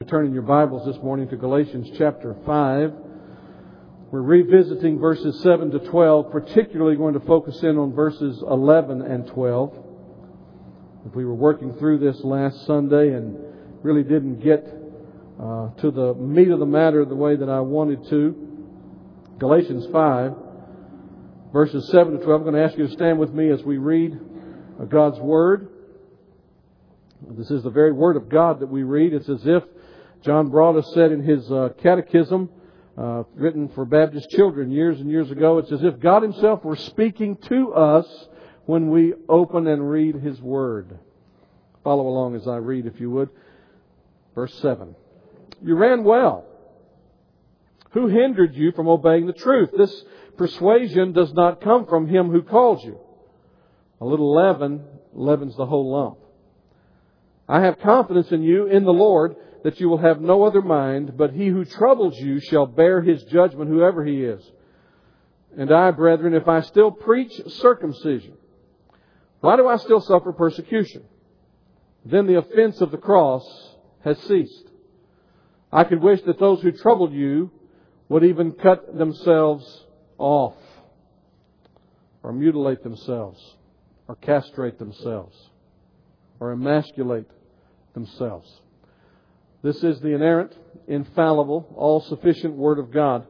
Turn in your Bibles this morning to Galatians chapter 5. We're revisiting verses 7 to 12, particularly going to focus in on verses 11 and 12. We were working through this last Sunday and really didn't get to the meat of the matter the way that I wanted to. Galatians 5, verses 7 to 12. I'm going to ask you to stand with me as we read God's Word. This is the very Word of God that we read. It's as if John Broadus said in his catechism, written for Baptist children years and years ago, it's as if God Himself were speaking to us when we open and read His Word. Follow along as I read, if you would. Verse 7. You ran well. Who hindered you from obeying the truth? This persuasion does not come from Him who called you. A little leaven leavens the whole lump. I have confidence in you, in the Lord, that you will have no other mind, but he who troubles you shall bear his judgment, whoever he is. And I, brethren, if I still preach circumcision, why do I still suffer persecution? Then the offense of the cross has ceased. I could wish that those who troubled you would even cut themselves off, or mutilate themselves, or castrate themselves, or emasculate themselves. This is the inerrant, infallible, all-sufficient Word of God.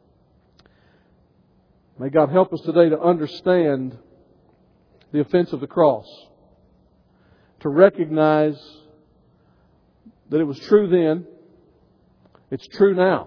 May God help us today to understand the offense of the cross, to recognize that it was true then, it's true now,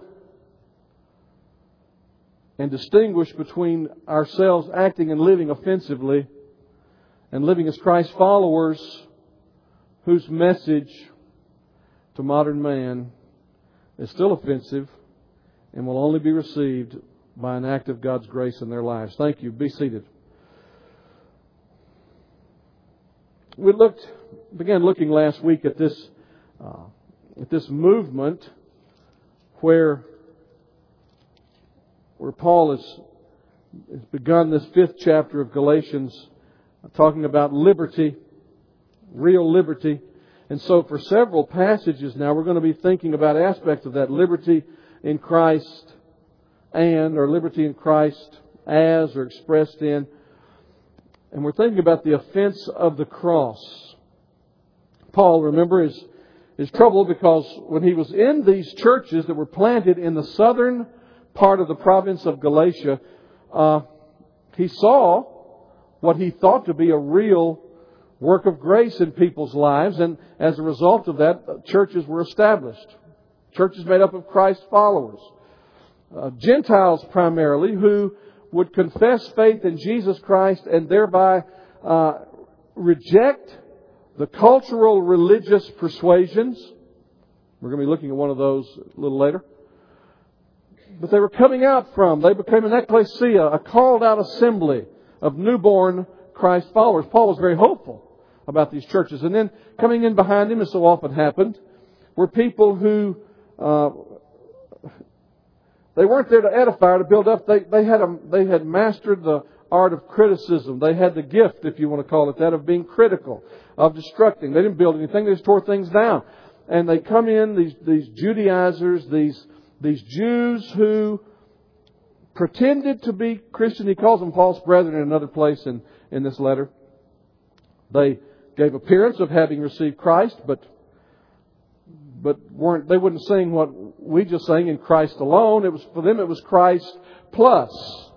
and distinguish between ourselves acting and living offensively and living as Christ followers whose message to modern man is still offensive and will only be received by an act of God's grace in their lives. Thank you. Be seated. We began looking last week at this movement where Paul has begun this 5th chapter of Galatians, talking about liberty, real liberty. And so for several passages now, we're going to be thinking about aspects of that liberty in Christ or liberty in Christ as or expressed in. And we're thinking about the offense of the cross. Paul, remember, is troubled because when he was in these churches that were planted in the southern part of the province of Galatia, he saw what he thought to be a real work of grace in people's lives, and as a result of that, churches were established. Churches made up of Christ followers. Gentiles primarily, who would confess faith in Jesus Christ and thereby reject the cultural religious persuasions. We're going to be looking at one of those a little later. But they became an ecclesia, a called out assembly of newborn Christ followers. Paul was very hopeful about these churches. And then coming in behind him, as so often happened, were people who they weren't there to edify or to build up. They had mastered the art of criticism. They had the gift, if you want to call it that, of being critical, of destructing. They didn't build anything. They just tore things down. And they come in, these Judaizers, these Jews who pretended to be Christian. He calls them false brethren in another place in this letter. They gave appearance of having received Christ, but they wouldn't sing what we just sang in Christ alone. For them it was Christ plus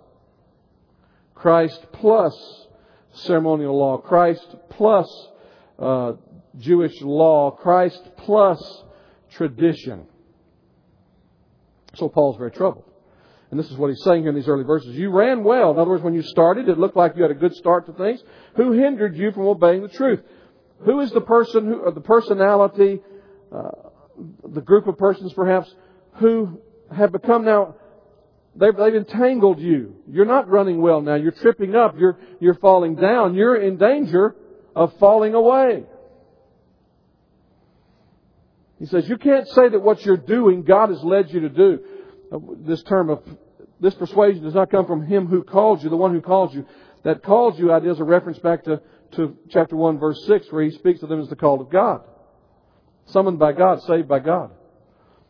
ceremonial law, Christ plus Jewish law, Christ plus tradition. So Paul's very troubled. And this is what he's saying here in these early verses. You ran well. In other words, when you started, it looked like you had a good start to things. Who hindered you from obeying the truth? Who is the person, or the personality, the group of persons perhaps, who have become now, they've entangled you. You're not running well now. You're tripping up. You're falling down. You're in danger of falling away. He says, you can't say that what you're doing, God has led you to do. This persuasion does not come from Him who called you, the one who called you. That called you idea is a reference back to chapter 1, verse 6, where he speaks of them as the called of God. Summoned by God, saved by God.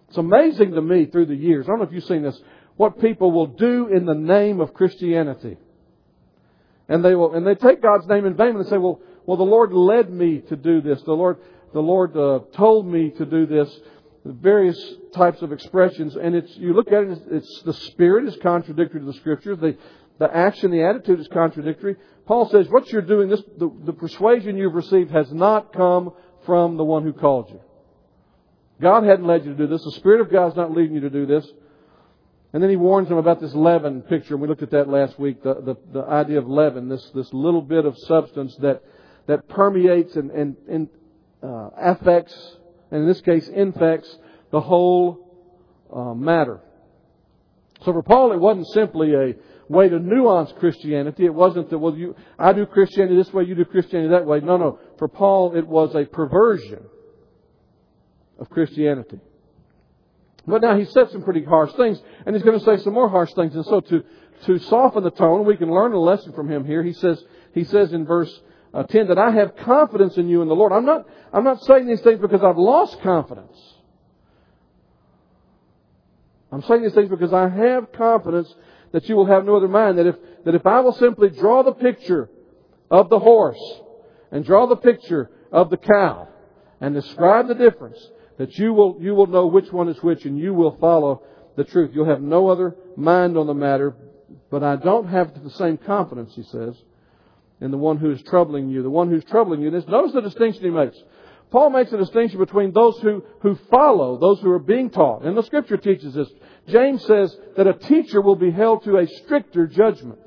It's amazing to me through the years. I don't know if you've seen this. What people will do in the name of Christianity. And they take God's name in vain and they say, well, the Lord led me to do this. The Lord told me to do this. Various types of expressions. And you look at it, it's the spirit is contradictory to the Scriptures. The action, the attitude is contradictory. Paul says, what you're doing, the persuasion you've received has not come from the one who called you. God hadn't led you to do this. The Spirit of God's not leading you to do this. And then he warns them about this leaven picture. And we looked at that last week. The idea of leaven, this little bit of substance that permeates and affects, and in this case infects, the whole matter. So for Paul, it wasn't simply a way to nuance Christianity. It wasn't that, I do Christianity this way, you do Christianity that way. No. For Paul, it was a perversion of Christianity. But now he said some pretty harsh things, and he's going to say some more harsh things. And so to soften the tone, we can learn a lesson from him here. He says in verse 10 that I have confidence in you in the Lord. I'm not saying these things because I've lost confidence. I'm saying these things because I have confidence that you will have no other mind. That if I will simply draw the picture of the horse and draw the picture of the cow and describe the difference, that you will know which one is which and you will follow the truth. You'll have no other mind on the matter. But I don't have the same confidence, he says, in the one who is troubling you. The one who's troubling you. Notice the distinction he makes. Paul makes a distinction between those who follow, those who are being taught. And the Scripture teaches this. James says that a teacher will be held to a stricter judgment.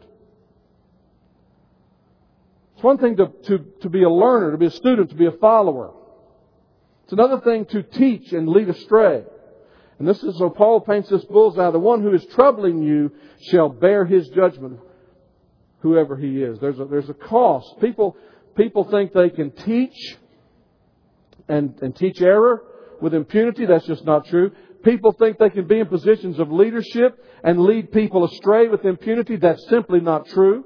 It's one thing to be a learner, to be a student, to be a follower. It's another thing to teach and lead astray. And this is so Paul paints this bullseye. The one who is troubling you shall bear his judgment, whoever he is. There's a cost. People think they can teach and teach error with impunity. That's just not true. People think they can be in positions of leadership and lead people astray with impunity. That's simply not true.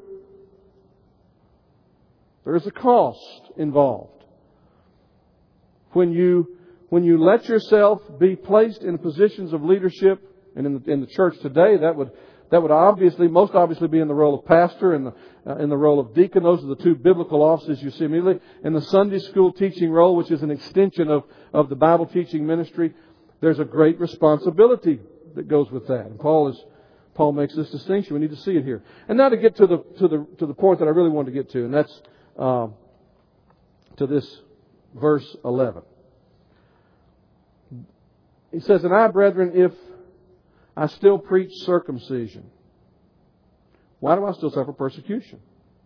There is a cost involved. When you let yourself be placed in positions of leadership, and in the church today, that would most obviously be in the role of pastor and in the role of deacon. Those are the two biblical offices you see immediately. In the Sunday school teaching role, which is an extension of the Bible teaching ministry, there's a great responsibility that goes with that. And Paul makes this distinction. We need to see it here. And now to get to the point that I really wanted to get to, and that's to this verse 11. He says, "And I, brethren, if I still preach circumcision, why do I still suffer persecution?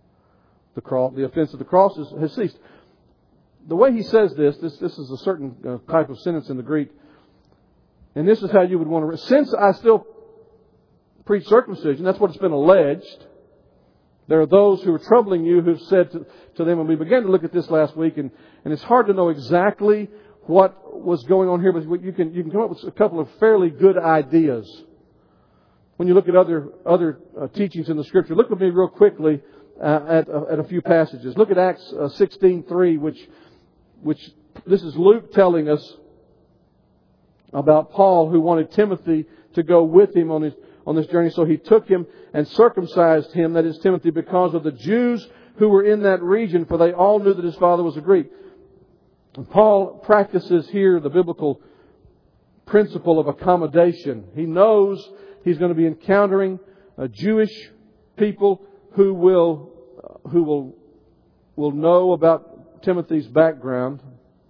The offense of the cross has ceased." The way he says this is a certain type of sentence in the Greek. And this is how you would want to... Since I still preach circumcision, that's what it's been alleged. There are those who are troubling you who've said to them, and we began to look at this last week, and it's hard to know exactly what was going on here, but you can come up with a couple of fairly good ideas. When you look at other teachings in the Scripture, look with me real quickly at a few passages. Look at Acts 16:3, which this is Luke telling us about Paul, who wanted Timothy to go with him on this journey. So he took him and circumcised him, that is Timothy, because of the Jews who were in that region, for they all knew that his father was a Greek. And Paul practices here the biblical principle of accommodation. He knows he's going to be encountering Jewish people who will know about Timothy's background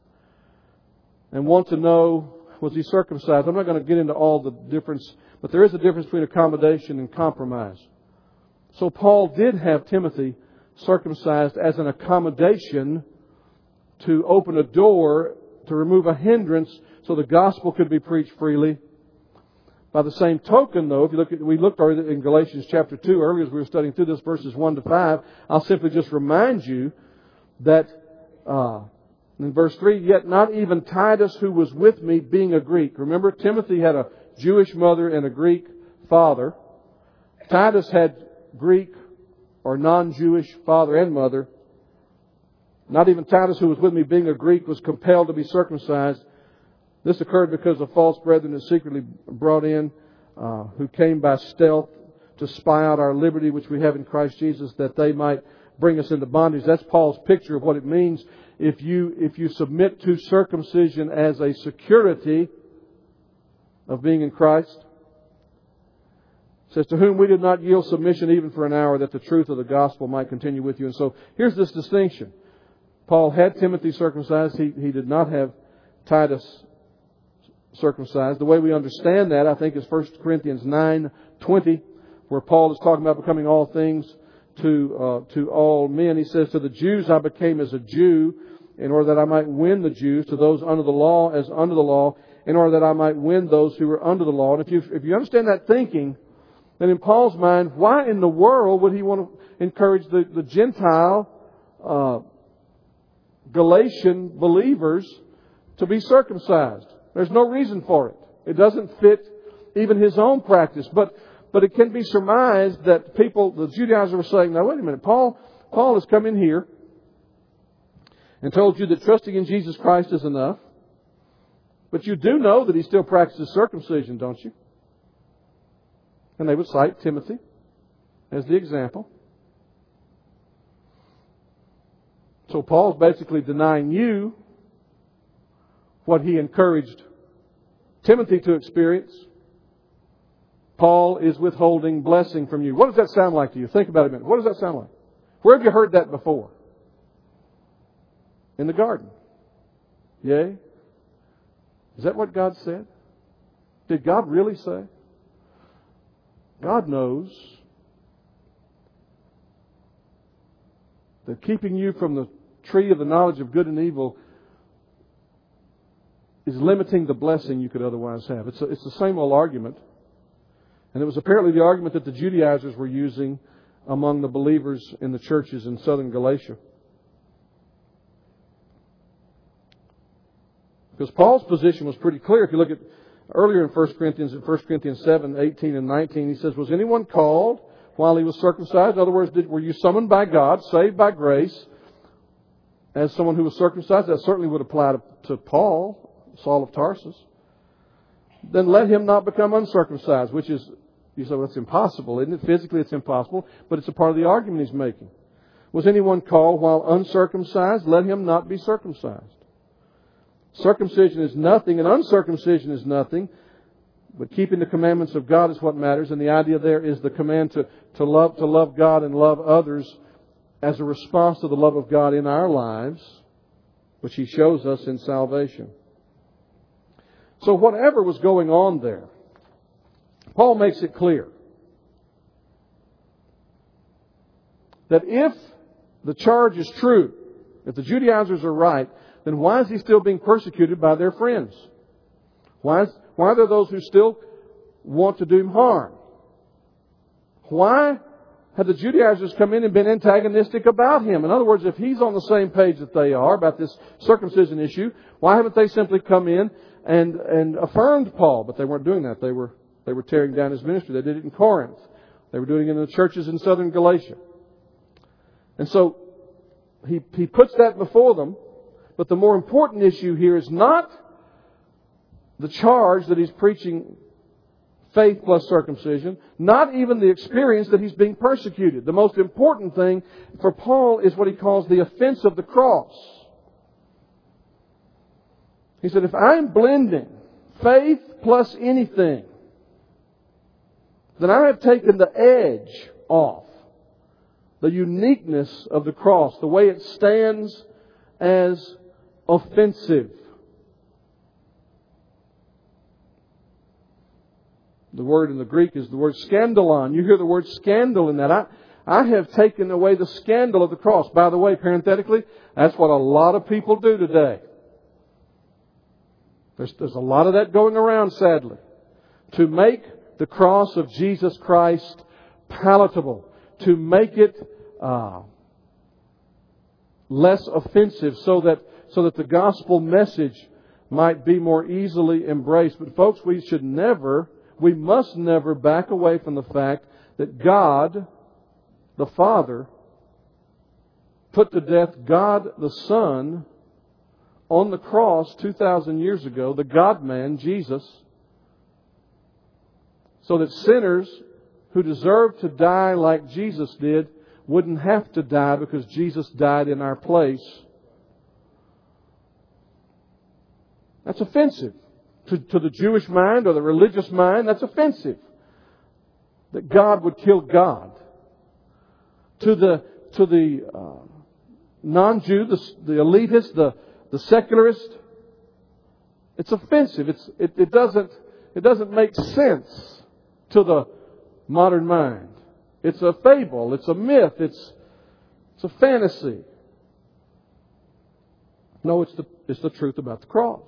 and want to know, was he circumcised? I'm not going to get into all the difference, but there is a difference between accommodation and compromise. So Paul did have Timothy circumcised as an accommodation to open a door, to remove a hindrance so the gospel could be preached freely. By the same token, though, we looked already in Galatians chapter 2 earlier as we were studying through this, verses 1 to 5. I'll simply just remind you that in verse 3, "Yet not even Titus, who was with me, being a Greek." Remember, Timothy had a Jewish mother and a Greek father. Titus had Greek or non-Jewish father and mother. Not even Titus, who was with me, being a Greek, was compelled to be circumcised. This occurred because of false brethren that secretly brought in, who came by stealth to spy out our liberty which we have in Christ Jesus, that they might bring us into bondage. That's Paul's picture of what it means if you submit to circumcision as a security of being in Christ. It says, to whom we did not yield submission even for an hour, that the truth of the gospel might continue with you. And so here's this distinction. Paul had Timothy circumcised. He did not have Titus circumcised. The way we understand that, I think, is 1 Corinthians 9:20, where Paul is talking about becoming all things to all men. He says, to the Jews I became as a Jew, in order that I might win the Jews, to those under the law as under the law, in order that I might win those who were under the law. And if you understand that thinking, then in Paul's mind, why in the world would he want to encourage the Gentile Galatian believers to be circumcised? There's no reason for it. It doesn't fit even his own practice. But it can be surmised that the Judaizers were saying, now wait a minute, Paul has come in here and told you that trusting in Jesus Christ is enough. But you do know that he still practices circumcision, don't you? And they would cite Timothy as the example. So Paul's basically denying you what he encouraged Timothy to experience. Paul is withholding blessing from you. What does that sound like to you? Think about it a minute. What does that sound like? Where have you heard that before? In the garden. Yea? Is that what God said? Did God really say? God knows that keeping you from the tree of the knowledge of good and evil is limiting the blessing you could otherwise have. It's the same old argument. And it was apparently the argument that the Judaizers were using among the believers in the churches in southern Galatia. Because Paul's position was pretty clear. If you look at earlier in 1 Corinthians 7:18 and 19, he says, was anyone called while he was circumcised? In other words, were you summoned by God, saved by grace, as someone who was circumcised? That certainly would apply to Paul, Saul of Tarsus. Then let him not become uncircumcised, which is, you say, well, it's impossible, isn't it? Physically it's impossible, but it's a part of the argument he's making. Was anyone called while uncircumcised? Let him not be circumcised. Circumcision is nothing and uncircumcision is nothing, but keeping the commandments of God is what matters. And the idea there is the command to love God and love others as a response to the love of God in our lives, which He shows us in salvation. So whatever was going on there, Paul makes it clear that if the charge is true, if the Judaizers are right, then why is he still being persecuted by their friends? Why are there those who still want to do him harm? Why have the Judaizers come in and been antagonistic about him? In other words, if he's on the same page that they are about this circumcision issue, why haven't they simply come in and affirmed Paul? But they weren't doing that. They were tearing down his ministry. They did it in Corinth. They were doing it in the churches in southern Galatia. And so he puts that before them. But the more important issue here is not the charge that he's preaching faith plus circumcision, not even the experience that he's being persecuted. The most important thing for Paul is what he calls the offense of the cross. He said, if I'm blending faith plus anything, then I have taken the edge off the uniqueness of the cross, the way it stands as offensive. The word in the Greek is the word scandalon. You hear the word scandal in that. I have taken away the scandal of the cross. By the way, parenthetically, that's what a lot of people do today. There's a lot of that going around, sadly. To make the cross of Jesus Christ palatable. To make it less offensive so that the gospel message might be more easily embraced. But folks, we must never back away from the fact that God, the Father, put to death God the Son on the cross 2,000 years ago, the God-man, Jesus, so that sinners who deserved to die like Jesus did wouldn't have to die because Jesus died in our place. That's offensive. To the Jewish mind or the religious mind, that's offensive. That God would kill God. To the non-Jew, the elitist, the secularist, it's offensive. It doesn't make sense to the modern mind. It's a fable. It's a myth. It's a fantasy. No, it's the truth about the cross.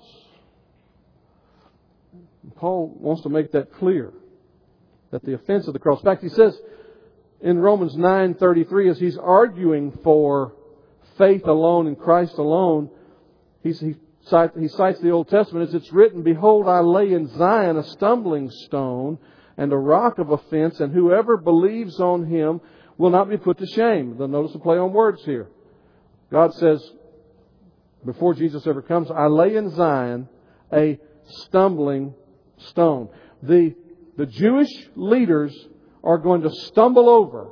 Paul wants to make that clear, that the offense of the cross. In fact, he says in Romans 9:33, as he's arguing for faith alone in Christ alone, he cites the Old Testament as it's written, "Behold, I lay in Zion a stumbling stone and a rock of offense, and whoever believes on Him will not be put to shame." Notice the play on words here. God says, before Jesus ever comes, "I lay in Zion a stumbling stone." The Jewish leaders are going to stumble over.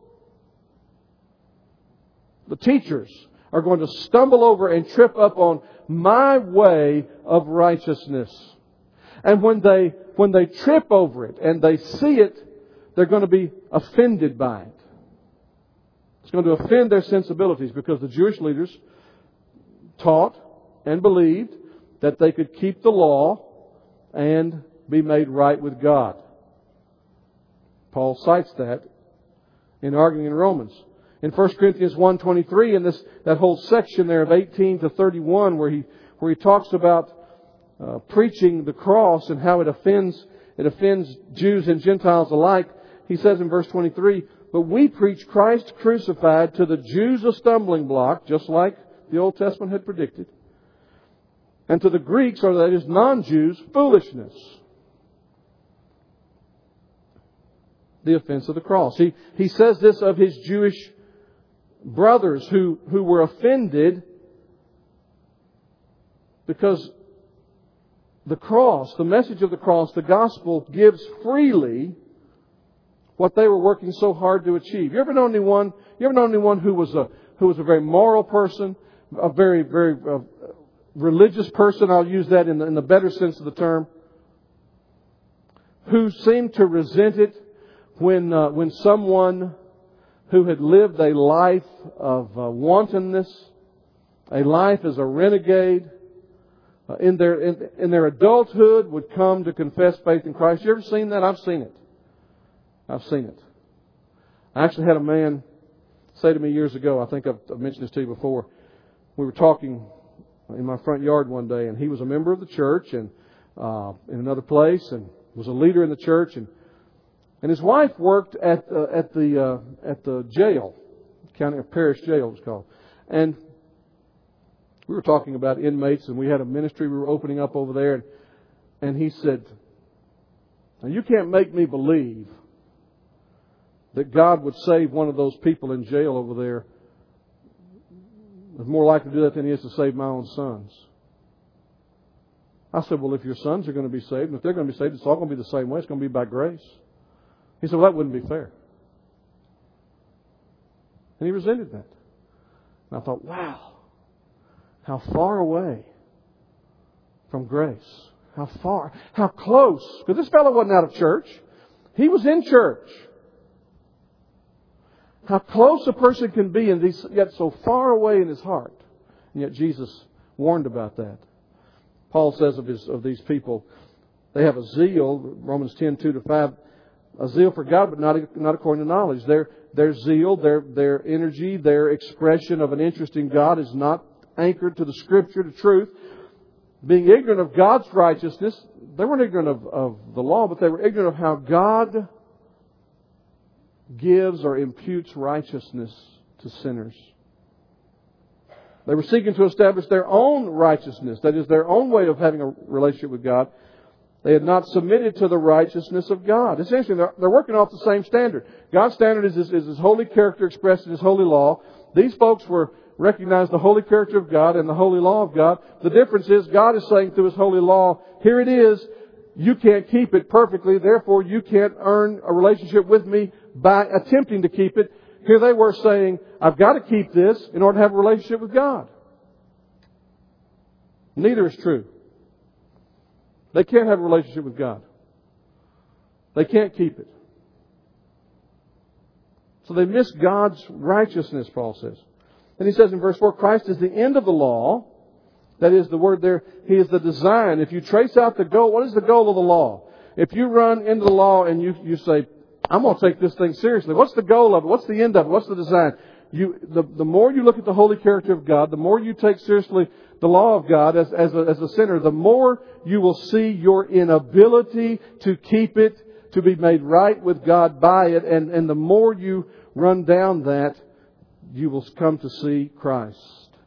The teachers are going to stumble over and trip up on my way of righteousness. And when they trip over it and they see it, they're going to be offended by it. It's going to offend their sensibilities because the Jewish leaders taught and believed that they could keep the law and be made right with God. Paul cites that in arguing in Romans. In 1 Corinthians 1:23, in that whole section there of 18 to 31, where he talks about preaching the cross and how it offends Jews and Gentiles alike, he says in verse 23, "But we preach Christ crucified, to the Jews a stumbling block," just like the Old Testament had predicted, "and to the Greeks," or that is non-Jews, foolishness." The offense of the cross. He says this of his Jewish brothers who were offended because the cross, the message of the cross, the gospel, gives freely what they were working so hard to achieve. You ever know anyone who was a very moral person, a very, very religious person? I'll use that in the better sense of the term. Who seemed to resent it when someone who had lived a life of wantonness, a life as a renegade, in their adulthood would come to confess faith in Christ. You ever seen that? I've seen it. I actually had a man say to me years ago, I think I've mentioned this to you before, we were talking in my front yard one day, and he was a member of the church and in another place, and was a leader in the church, and his wife worked at the jail, county or parish jail it was called, and we were talking about inmates, and we had a ministry we were opening up over there, and he said, "Now you can't make me believe that God would save one of those people in jail over there. It's more likely to do that than He is to save my own sons." I said, "Well, if your sons are going to be saved, and if they're going to be saved, it's all going to be the same way. It's going to be by grace." He said, "Well, that wouldn't be fair." And he resented that. And I thought, wow, how far away from grace. How far, how close. Because this fellow wasn't out of church. He was in church. How close a person can be and yet so far away in his heart. And yet Jesus warned about that. Paul says of these people, they have a zeal, Romans 10:2-5, a zeal for God, but not according to knowledge. Their zeal, their energy, their expression of an interest in God is not anchored to the Scripture, to truth. Being ignorant of God's righteousness, they weren't ignorant of the law, but they were ignorant of how God gives or imputes righteousness to sinners. They were seeking to establish their own righteousness, that is, their own way of having a relationship with God. They had not submitted to the righteousness of God. Essentially, they're working off the same standard. God's standard is His holy character expressed in His holy law. These folks were recognize the holy character of God and the holy law of God. The difference is God is saying through His holy law, here it is. You can't keep it perfectly. Therefore, you can't earn a relationship with me by attempting to keep it. Here they were saying, I've got to keep this in order to have a relationship with God. Neither is true. They can't have a relationship with God. They can't keep it. So they miss God's righteousness, Paul says. And he says in verse 4, Christ is the end of the law. That is the word there. He is the design. If you trace out the goal, what is the goal of the law? If you run into the law and you say, I'm going to take this thing seriously. What's the goal of it? What's the end of it? What's the design? The more you look at the holy character of God, the more you take seriously the law of God as a sinner, the more you will see your inability to keep it, to be made right with God by it. And the more you run down that, you will come to see Christ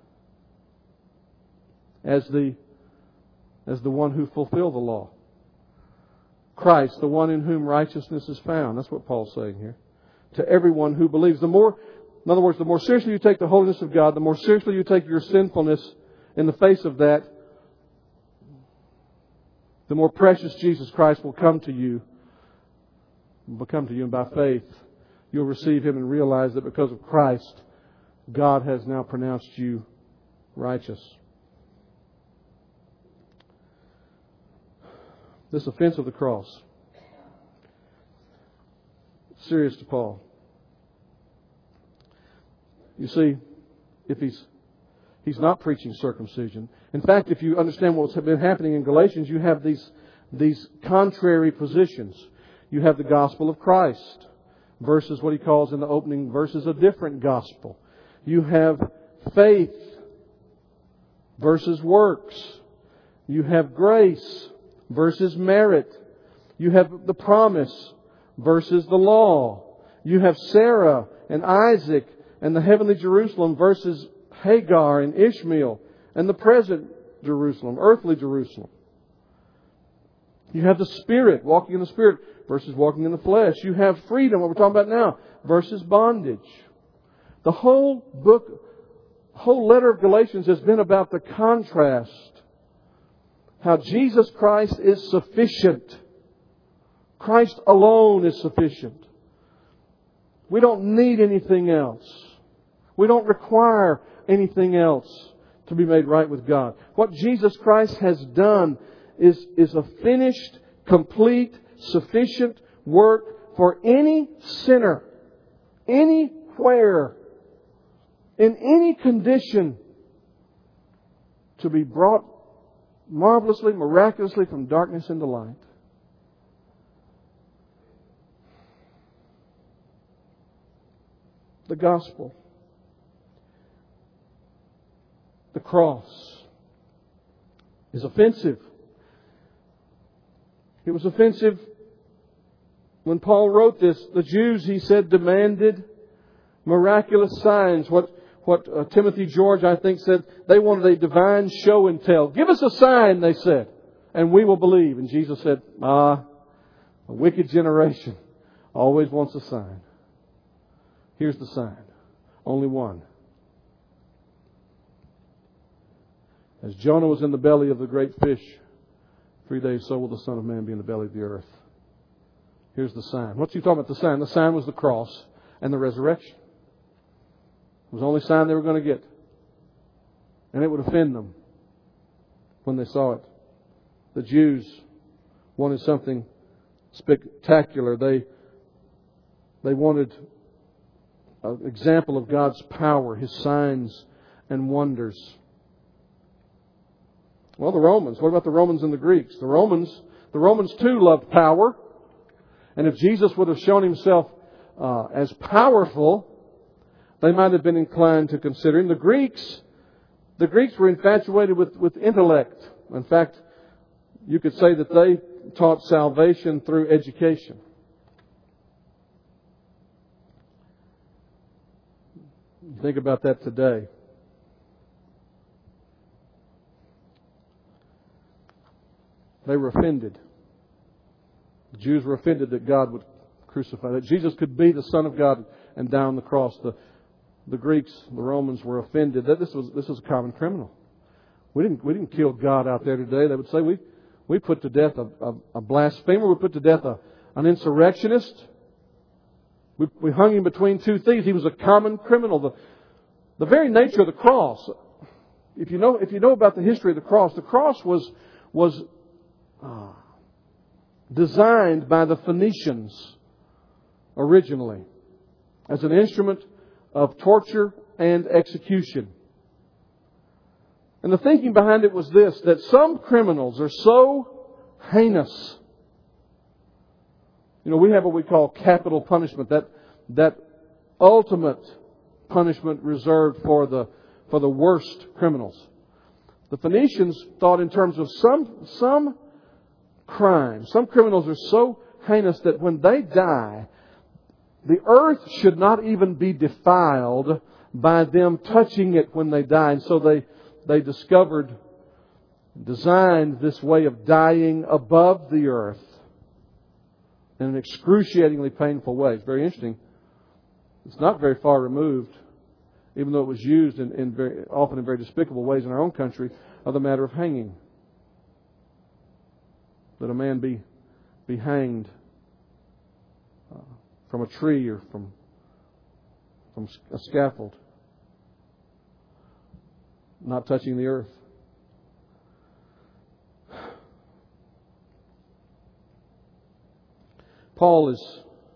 as the one who fulfilled the law. Christ, the one in whom righteousness is found. That's what Paul's saying here. To everyone who believes. In other words, the more seriously you take the holiness of God, the more seriously you take your sinfulness in the face of that, the more precious Jesus Christ will come to you. And by faith, you'll receive Him and realize that because of Christ, God has now pronounced you righteous. This offense of the cross, serious to Paul. You see, if he's not preaching circumcision. In fact, if you understand what's been happening in Galatians, you have these contrary positions. You have the gospel of Christ versus what he calls in the opening verses a different gospel. You have faith versus works. You have grace versus merit. You have the promise versus the law. You have Sarah and Isaac and the heavenly Jerusalem versus Hagar and Ishmael and the present Jerusalem, earthly Jerusalem. You have the Spirit, walking in the Spirit versus walking in the flesh. You have freedom, what we're talking about now, versus bondage. The whole letter of Galatians has been about the contrast. How Jesus Christ is sufficient. Christ alone is sufficient. We don't need anything else. We don't require anything else to be made right with God. What Jesus Christ has done is a finished, complete, sufficient work for any sinner, anywhere, in any condition, to be brought marvelously, miraculously from darkness into light. The gospel. The cross is offensive. It was offensive when Paul wrote this. The Jews, he said, demanded miraculous signs. What Timothy George, I think, said, they wanted a divine show and tell. Give us a sign, they said, and we will believe. And Jesus said, a wicked generation always wants a sign. Here's the sign. Only one. As Jonah was in the belly of the great fish, 3 days so will the Son of Man be in the belly of the earth. Here's the sign. What's he talking about, the sign? The sign was the cross and the resurrection. It was the only sign they were going to get. And it would offend them when they saw it. The Jews wanted something spectacular. They wanted an example of God's power, His signs and wonders. Well, the Romans. What about the Romans and the Greeks? The Romans too loved power. And if Jesus would have shown Himself as powerful, they might have been inclined to consider Him. The Greeks were infatuated with intellect. In fact, you could say that they taught salvation through education. Think about that today. They were offended. The Jews were offended that God would crucify, that Jesus could be the Son of God and die on the cross. the Greeks, the Romans were offended that this was a common criminal. We didn't kill God out there today. They would say we put to death a blasphemer. We put to death an insurrectionist. We hung him between two thieves. He was a common criminal. The very nature of the cross. If you know about the history of the cross was designed by the Phoenicians originally as an instrument of torture and execution. And the thinking behind it was this, that some criminals are so heinous. We have what we call capital punishment, that ultimate punishment reserved for the worst criminals. The Phoenicians thought in terms of some crimes. Some criminals are so heinous that when they die, the earth should not even be defiled by them touching it when they die. And so they designed this way of dying above the earth in an excruciatingly painful way. It's very interesting. It's not very far removed, even though it was used often in very despicable ways in our own country, of the matter of hanging. That a man be hanged from a tree or from a scaffold, not touching the earth. Paul is,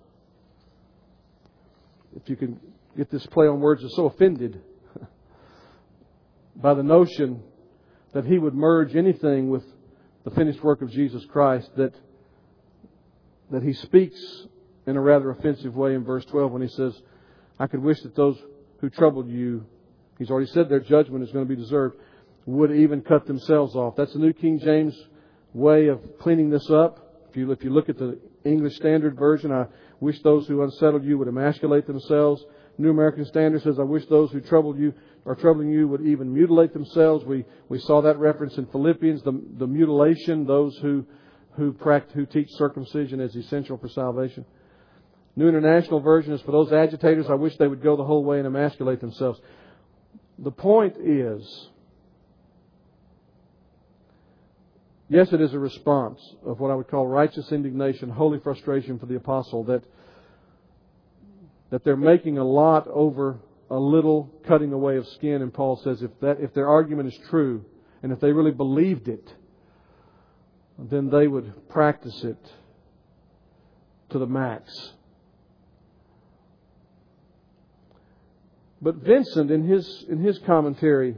if you can get this play on words, is so offended by the notion that he would merge anything with the finished work of Jesus Christ that he speaks in a rather offensive way in verse 12 when he says, I could wish that those who troubled you, he's already said their judgment is going to be deserved, would even cut themselves off. That's the New King James way of cleaning this up. If you look at the English Standard Version, I wish those who unsettled you would emasculate themselves. New American Standard says, I wish those who troubled you or troubling you would even mutilate themselves. We saw that reference in Philippians, the mutilation, those who teach circumcision as essential for salvation. New International Version is, for those agitators, I wish they would go the whole way and emasculate themselves. The point is, yes, it is a response of what I would call righteous indignation, holy frustration for the apostle, that they're making a lot over a little cutting away of skin. And Paul says if their argument is true, and if they really believed it, then they would practice it to the max. But Vincent, in his commentary,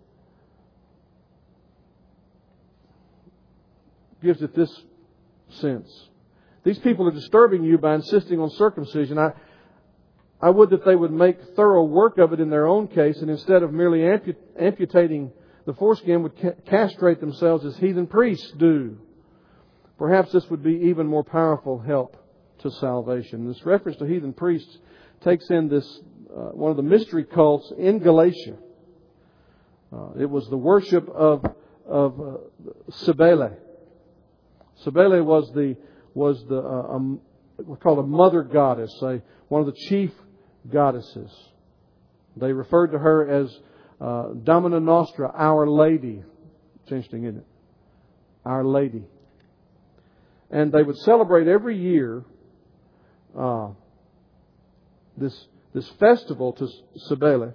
gives it this sense. These people are disturbing you by insisting on circumcision. I would that they would make thorough work of it in their own case, and instead of merely amputating the foreskin, would castrate themselves as heathen priests do. Perhaps this would be even more powerful help to salvation. This reference to heathen priests takes in this one of the mystery cults in Galatia. It was the worship of Cybele. Cybele was we're called a mother goddess, one of the chief goddesses. They referred to her as Domina Nostra, Our Lady. It's interesting, isn't it? Our Lady. And they would celebrate every year this festival to Cybele.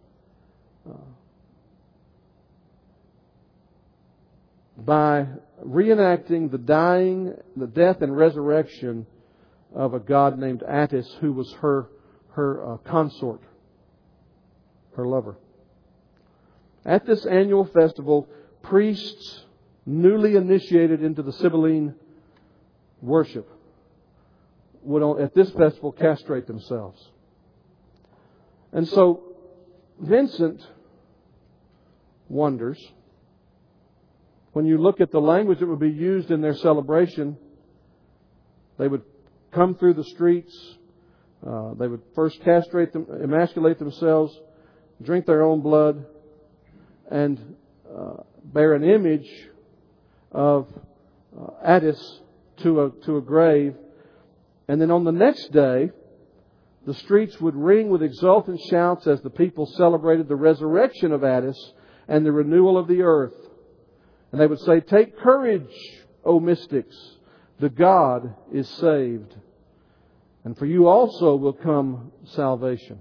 By reenacting the death and resurrection of a god named Attis, who was her consort, her lover. At this annual festival, priests newly initiated into the Sibylline worship would, at this festival, castrate themselves. And so Vincent wonders, when you look at the language that would be used in their celebration, they would come through the streets. They would first emasculate themselves, drink their own blood, and bear an image of Attis to a grave. And then on the next day, the streets would ring with exultant shouts as the people celebrated the resurrection of Attis and the renewal of the earth. And they would say, "Take courage, O mystics, the God is saved. And for you also will come salvation."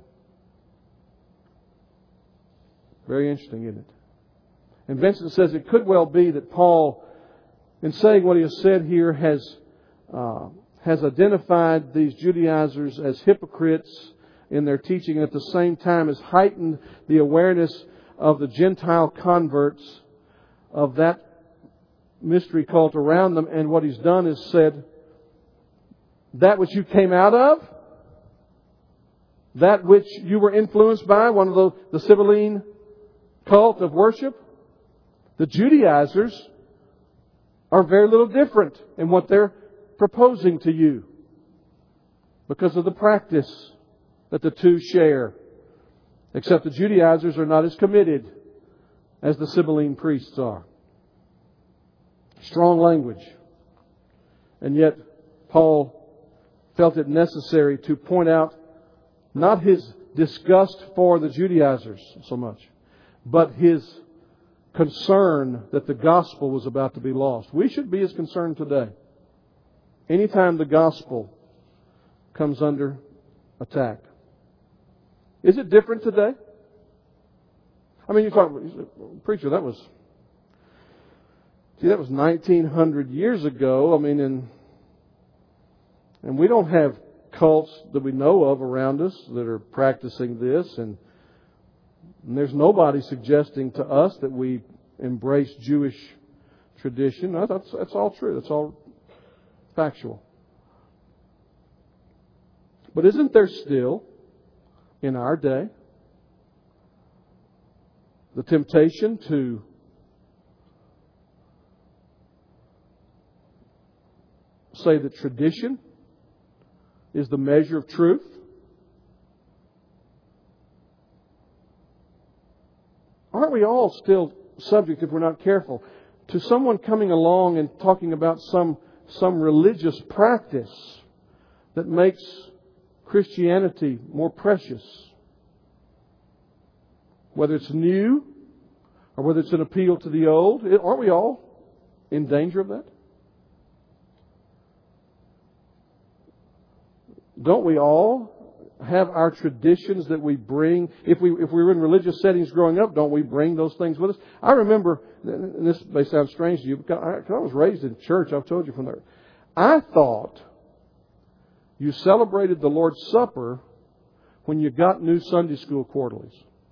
Very interesting, isn't it? And Vincent says it could well be that Paul, in saying what he has said here, has identified these Judaizers as hypocrites in their teaching, and at the same time has heightened the awareness of the Gentile converts of that mystery cult around them. And what he's done is said, that which you came out of, that which you were influenced by, one of the Sibylline cult of worship, the Judaizers are very little different in what they're proposing to you because of the practice that the two share. Except the Judaizers are not as committed as the Sibylline priests are. Strong language. And yet Paul felt it necessary to point out not his disgust for the Judaizers so much, but his concern that the gospel was about to be lost. We should be as concerned today. Anytime the gospel comes under attack. Is it different today? I mean, you talk, preacher, that was 1900 years ago. I mean, and we don't have cults that we know of around us that are practicing this, and there's nobody suggesting to us that we embrace Jewish tradition. That's all true. That's all factual. But isn't there still, in our day, the temptation to say that tradition is the measure of truth? Aren't we all still subject, if we're not careful, to someone coming along and talking about some religious practice that makes Christianity more precious? Whether it's new or whether it's an appeal to the old, aren't we all in danger of that? Don't we all have our traditions that we bring? If we were in religious settings growing up, don't we bring those things with us? I remember, and this may sound strange to you, because I was raised in church. I've told you from there. I thought you celebrated the Lord's Supper when you got new Sunday school quarterlies.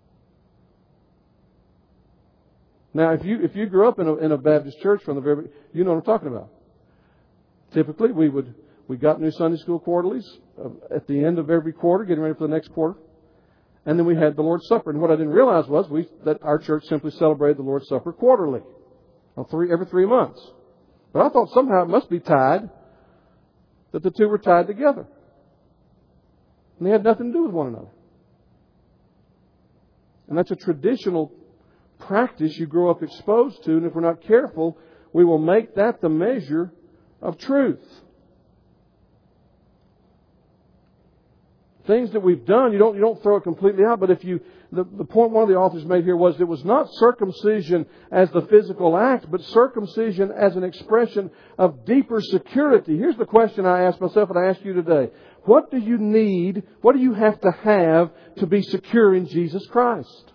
Now, if you grew up in a Baptist church from the very, you know what I'm talking about. Typically, we got new Sunday school quarterlies at the end of every quarter, getting ready for the next quarter. And then we had the Lord's Supper. And what I didn't realize was that our church simply celebrated the Lord's Supper quarterly. Every 3 months. But I thought somehow it must be tied, that the two were tied together. And they had nothing to do with one another. And that's a traditional practice you grow up exposed to. And if we're not careful, we will make that the measure of truth. Things that we've done, you don't throw it completely out. But the point one of the authors made here was it was not circumcision as the physical act, but circumcision as an expression of deeper security. Here's the question I ask myself and I ask you today. What do you need? What do you have to be secure in Jesus Christ?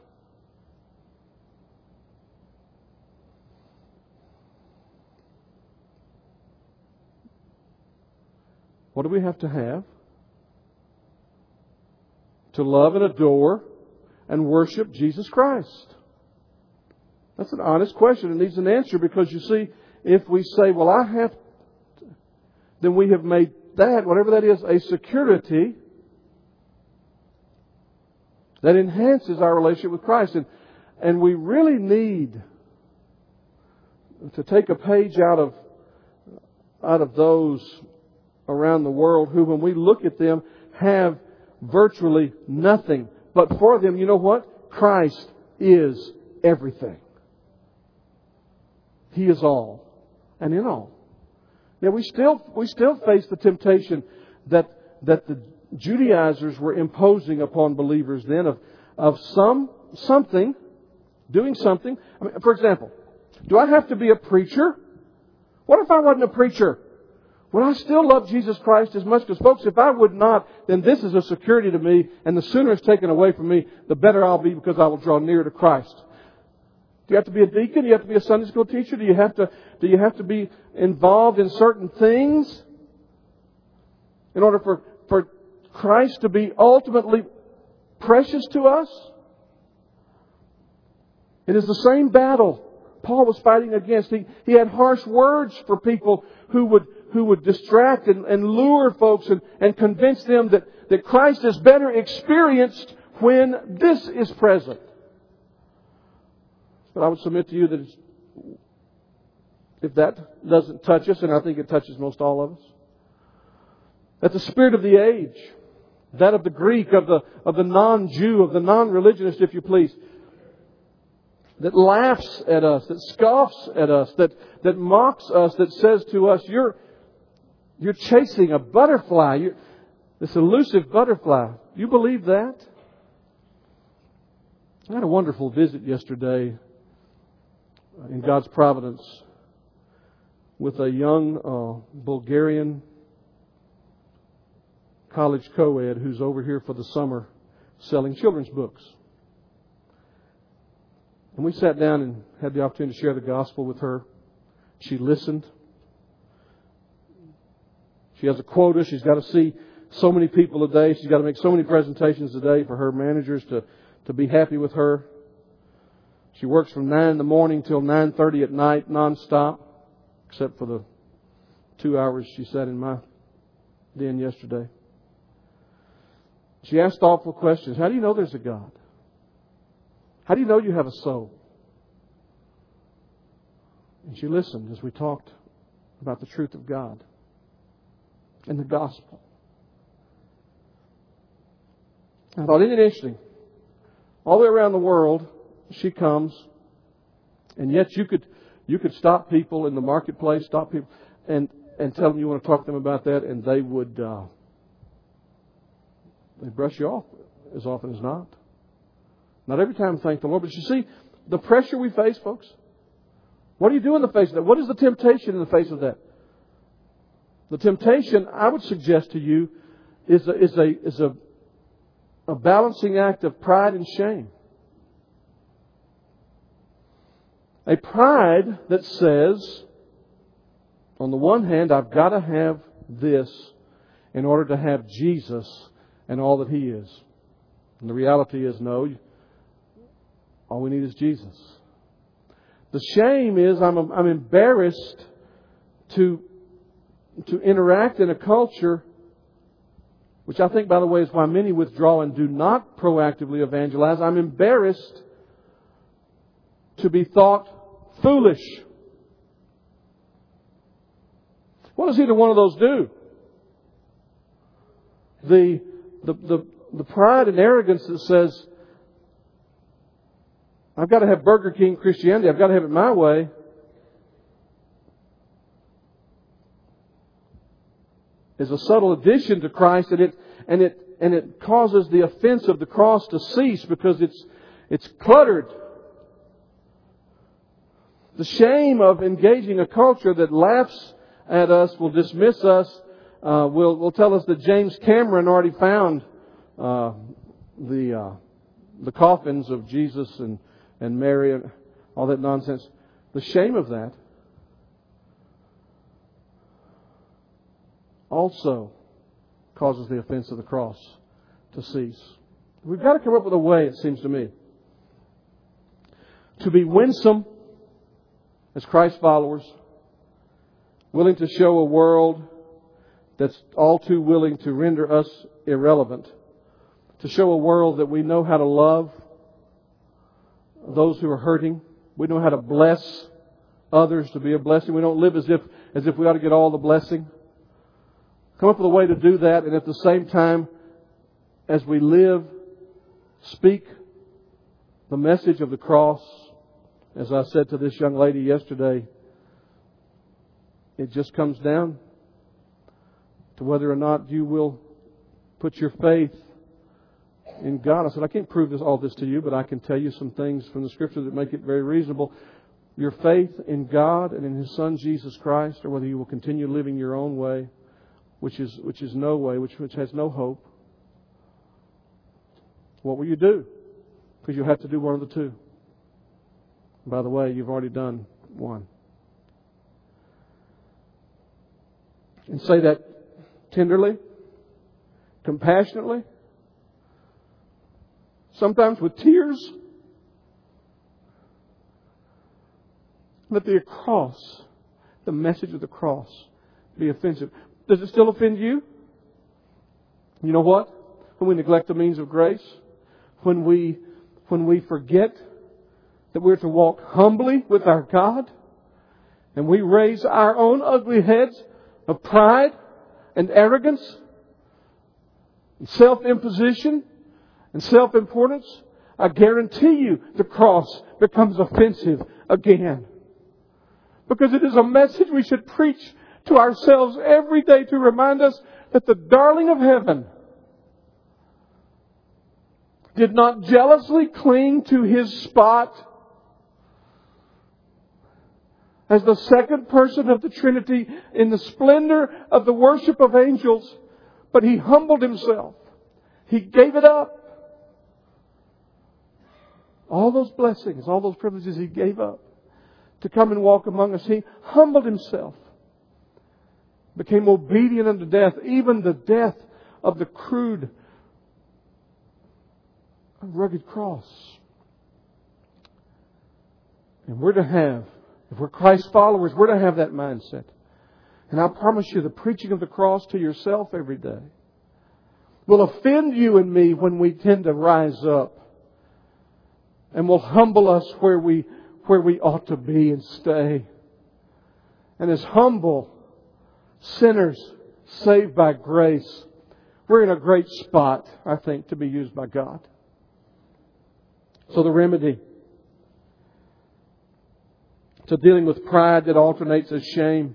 What do we have to love and adore and worship Jesus Christ? That's an honest question. It needs an answer, because you see, if we say, well, I have to, then we have made that, whatever that is, a security that enhances our relationship with Christ. And we really need to take a page out of those around the world who, when we look at them, have virtually nothing. But for them, you know what? Christ is everything. He is all and in all. Now we still face the temptation that the Judaizers were imposing upon believers then of something, doing something. I mean, for example, do I have to be a preacher? What if I wasn't a preacher? Would I still love Jesus Christ as much? Because folks, if I would not, then this is a security to me, and the sooner it's taken away from me, the better I'll be, because I will draw near to Christ. Do you have to be a deacon? Do you have to be a Sunday school teacher? Do you have to be involved in certain things in order for Christ to be ultimately precious to us? It is the same battle Paul was fighting against. He had harsh words for people who would distract and lure folks and convince them that Christ is better experienced when this is present. But I would submit to you that if that doesn't touch us, and I think it touches most all of us, that the spirit of the age, that of the Greek, of the non-Jew, of the non-religionist, if you please, that laughs at us, that scoffs at us, that mocks us, that says to us, you're chasing a butterfly, this elusive butterfly. You believe that? I had a wonderful visit yesterday in God's providence with a young Bulgarian college co-ed who's over here for the summer selling children's books. And we sat down and had the opportunity to share the gospel with her. She listened. She has a quota. She's got to see so many people a day. She's got to make so many presentations a day for her managers to be happy with her. She works from 9 in the morning till 9:30 at night, nonstop, except for the 2 hours she sat in my den yesterday. She asked thoughtful questions. How do you know there's a God? How do you know you have a soul? And she listened as we talked about the truth of God and the gospel. I thought, isn't it interesting? All the way around the world, she comes, and yet you could stop people in the marketplace, stop people, and tell them you want to talk to them about that, and they would they brush you off as often as not. Not every time, thank the Lord. But you see, the pressure we face, folks, what do you do in the face of that? What is the temptation in the face of that? The temptation, I would suggest to you, is a balancing act of pride and shame. A pride that says, on the one hand, I've got to have this in order to have Jesus and all that He is. And the reality is, no, all we need is Jesus. The shame is I'm embarrassed to interact in a culture, which I think, by the way, is why many withdraw and do not proactively evangelize. I'm embarrassed to be thought foolish. What does either one of those do? The pride and arrogance that says, I've got to have Burger King Christianity, I've got to have it my way, is a subtle addition to Christ, and it causes the offense of the cross to cease because it's cluttered. The shame of engaging a culture that laughs at us, will dismiss us, will tell us that James Cameron already found the coffins of Jesus and Mary and all that nonsense. The shame of that also causes the offense of the cross to cease. We've got to come up with a way, it seems to me, to be winsome as Christ followers, willing to show a world that's all too willing to render us irrelevant, to show a world that we know how to love those who are hurting. We know how to bless others, to be a blessing. We don't live as if we ought to get all the blessing. Come up with a way to do that, and at the same time, as we live, speak the message of the cross. As I said to this young lady yesterday, it just comes down to whether or not you will Put your faith in God. I said, I can't prove all this to you, but I can tell you some things from the Scripture that make it very reasonable. Your faith in God and in His Son Jesus Christ, or whether you will continue living your own way, which is no way, which has no hope. What will you do? Because you'll have to do one of the two. By the way, you've already done one. And say that tenderly, compassionately, sometimes with tears. Let the cross, the message of the cross, be offensive. Does it still offend you? You know what? When we neglect the means of grace, when we forget that we're to walk humbly with our God, and we raise our own ugly heads of pride and arrogance, and self-imposition and self-importance, I guarantee you the cross becomes offensive again. Because it is a message we should preach to ourselves every day to remind us that the darling of heaven did not jealously cling to His spot as the second person of the Trinity in the splendor of the worship of angels, but He humbled Himself. He gave it up. All those blessings, all those privileges He gave up to come and walk among us. He humbled Himself. Became obedient unto death, even the death of the crude, rugged cross. And we're to have, if we're Christ followers, we're to have that mindset. And I promise you, the preaching of the cross to yourself every day will offend you and me when we tend to rise up, and will humble us where we ought to be and stay. And as humble sinners saved by grace, we're in a great spot, I think, to be used by God. So the remedy to dealing with pride that alternates as shame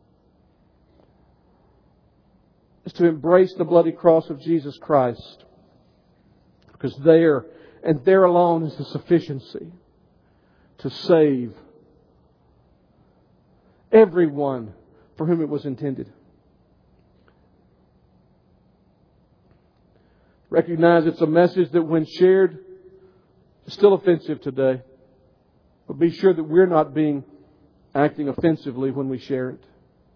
is to embrace the bloody cross of Jesus Christ. Because there, and there alone, is the sufficiency to save everyone for whom it was intended. Recognize it's a message that when shared is still offensive today. But be sure that we're not acting offensively when we share it.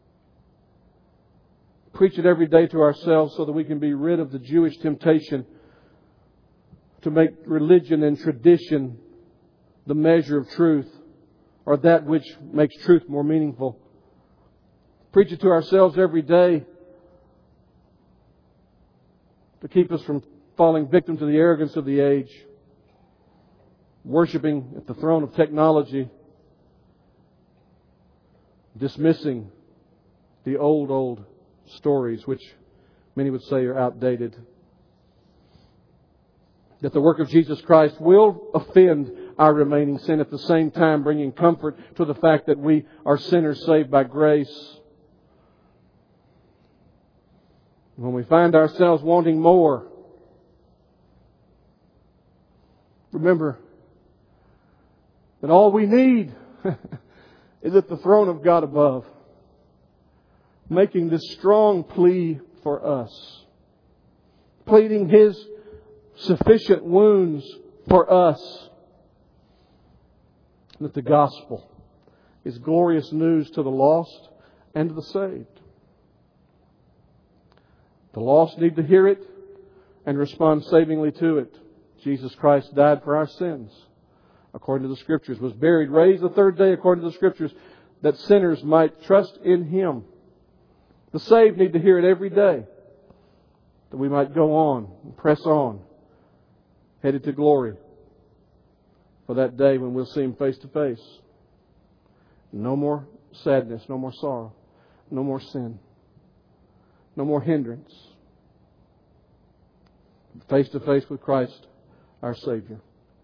Preach it every day to ourselves so that we can be rid of the Jewish temptation to make religion and tradition the measure of truth, or that which makes truth more meaningful. Preach it to ourselves every day to keep us from falling victim to the arrogance of the age, worshiping at the throne of technology, dismissing the old stories which many would say are outdated. That the work of Jesus Christ will offend our remaining sin, at the same time bringing comfort to the fact that we are sinners saved by grace. When we find ourselves wanting more, remember that all we need is at the throne of God above, making this strong plea for us, pleading His sufficient wounds for us, that the gospel is glorious news to the lost and to the saved. The lost need to hear it and respond savingly to it. Jesus Christ died for our sins, according to the Scriptures, was buried, raised the third day, according to the Scriptures, that sinners might trust in Him. The saved need to hear it every day, that we might go on and press on, headed to glory, for that day when we'll see Him face to face. No more sadness, no more sorrow, no more sin, no more hindrance. Face to face with Christ, our Savior.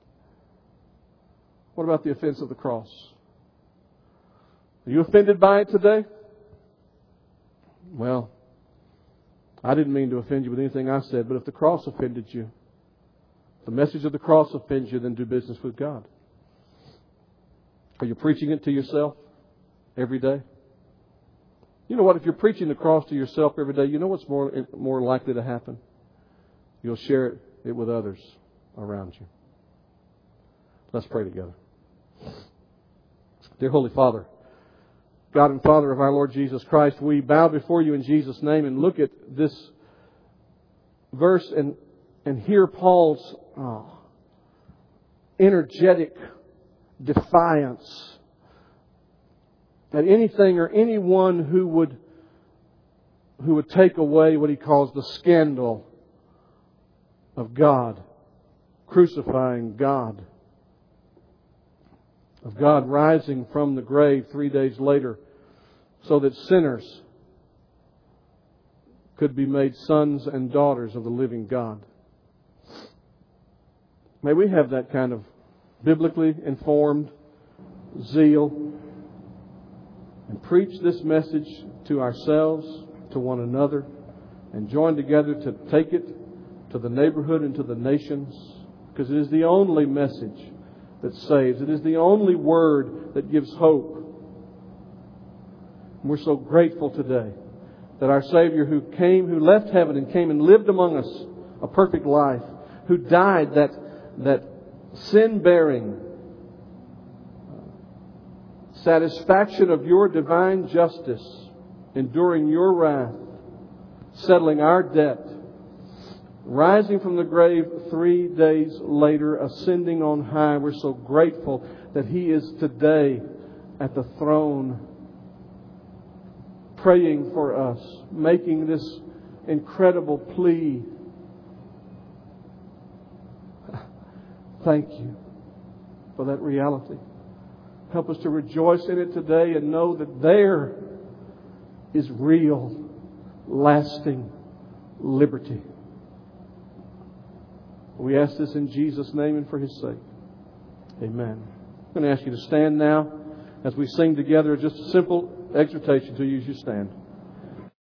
What about the offense of the cross? Are you offended by it today? Well, I didn't mean to offend you with anything I said, but if the cross offended you, if the message of the cross offends you, then do business with God. Are you preaching it to yourself every day? You know what? If you're preaching the cross to yourself every day, you know what's more likely to happen? You'll share it with others around you. Let's pray together. Dear Holy Father, God and Father of our Lord Jesus Christ, we bow before you in Jesus' name and look at this verse and hear Paul's energetic defiance that anything or anyone who would take away what he calls the scandal of God, crucifying God, of God rising from the grave 3 days later so that sinners could be made sons and daughters of the living God. May we have that kind of biblically informed zeal and preach this message to ourselves, to one another, and join together to take it to the neighborhood and to the nations, because it is the only message that saves. It is the only word that gives hope. And we're so grateful today that our Savior who left heaven and came and lived among us a perfect life, who died that sin-bearing satisfaction of your divine justice, enduring your wrath, settling our debt, rising from the grave 3 days later, ascending on high. We're so grateful that He is today at the throne, praying for us, making this incredible plea. Thank you for that reality. Help us to rejoice in it today and know that there is real, lasting liberty. We ask this in Jesus' name and for His sake. Amen. I'm going to ask you to stand now as we sing together just a simple exhortation to you as you stand.